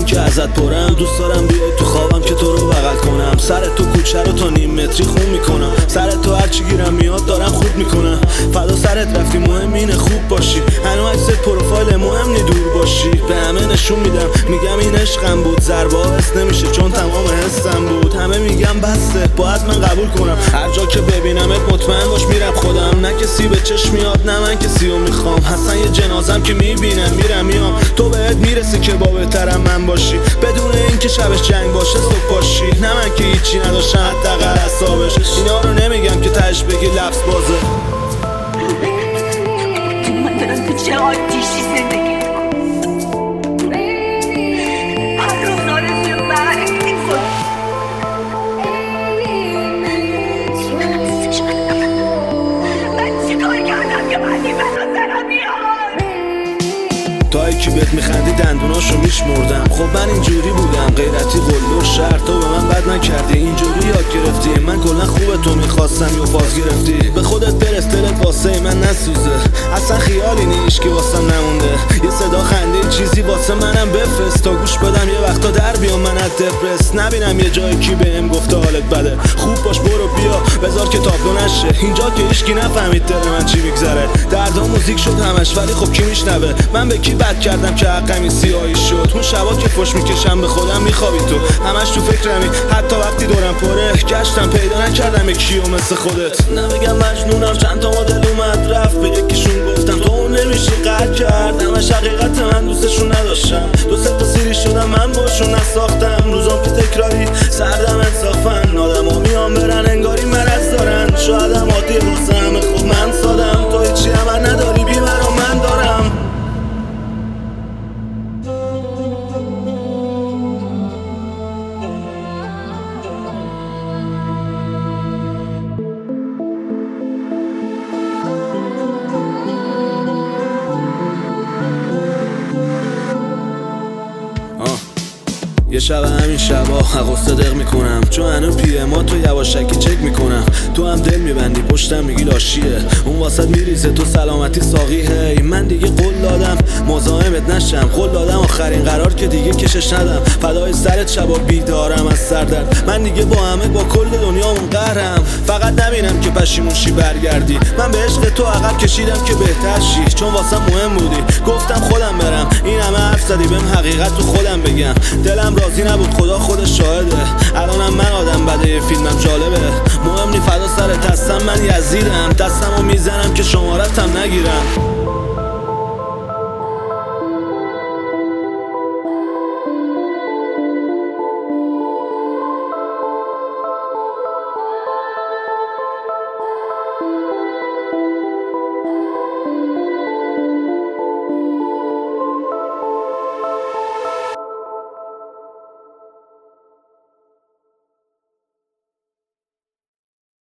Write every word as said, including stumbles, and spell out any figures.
که ازت پرم. دوست دارم بیای تو خوابم که تو رو بغل کنم. سر تو کوچه رو تا نیم متری خون میکنم. سر تو هرچی گیرم میاد دارم خوب میکنم. فدا سرت رفتی مهم اینه خوب باشی. هنو عکست پروفایل مهم نی دور باشی. به همه نشون میدم میگم این عشقم بود. ضربه ها حس نمیشه چون تمام حسم بود. همه میگم بسته باید من قبول کنم. هر جا که ببینمت مطمئن باش میرم خودم. نه کسی به چشم میاد نه من کسی رو میخوام. حسن یه جنازم که میبینم میرم میام. تو بهت میرسی که با بهترم من باشی. بدون اینکه شبش جنگ باشه صبح باشی. نه من که هیچی نداشتم حداقل حسابش. اینا رو نمیگم که تهش بگی لفظ بازه. من دارم تو چه آتیشی زندگی هر روز آرزوی مرگ من چه کار کردم که بعدی من رو سرم بیاد. تا یکی بهت میخندی دندوناشو میشمردم. خب من اینجوری بودم غیرتی قلو شهر. تو به من بد نکردی اینجوری یاد گرفتی. من کلا خوبه تو میخواستم یا فاز گرفتی. به خودت برس دلت واسه من نسوزه. اصلا خیالی نیش که واسم نمونده. یه صدا خنده چیزی واسه منم بفرست تا گوش بدم یه وقتا در بیام من از دپرس. نبینم یه جایی کی بهم گفته حالت بده. خوب باش برو بیا بذار که تابلو نشه. اینجا که هیچکی نفهمید دل من چی میگذره. دردا موزیک شد همش ولی خب کی میشنوه. من به کی بد کردم که حقمی سیاهی شد. اون شبا که فش میکشم به خودم میخوابی تو. همش تو فکرمی حتی وقتی دورم پره. گشتم پیدا نکردم یکیو مثل خودت. نمیگم مجنونم چند تا مدل اومد رفت. به یکیشون گفتم تو اون نمیشی قد کرد. همش حقیقت من دوستشون نداشتم. دو سه تا سیری شدم من باشون نساختم. روزام که تکراری سردم انصافن. آدما میان برن انگاری مرض دارن. شایدم عادی واسه همه خوب من سادم. تو هیچی همه نداری بی مرا من دارم. یه شب همین شبا حقوق صدق میکنم. چون هنو پی ما تو یواشکی چک میکنم. تو هم دل میبندی پشتم میگی لاشیه. اون واسط میریزه تو سلامتی ساقی. هی من دیگه قول دادم مزاحمت نشم. قول دادم آخرین قرار که دیگه کشش ندم. فدای سرت شبا بیدارم از سردرد. من دیگه با همه با کل دنیامون قهرم. فقط نبینم که پشیمون شی برگردی. من به عشق تو عقب کشیدم که بهتر شی. چون واسم مهم بودی گفتم خودم برم. این همه حرف زدی بهم حقیقت تو خودم بگم. دلم راضی نبود خدا خودش شاهده. الانم من آدم بده یه فیلمم جالبه. مهم نی فدا سرت هستم من یزیدم. دستمو میزنم که شمارتم نگیرم.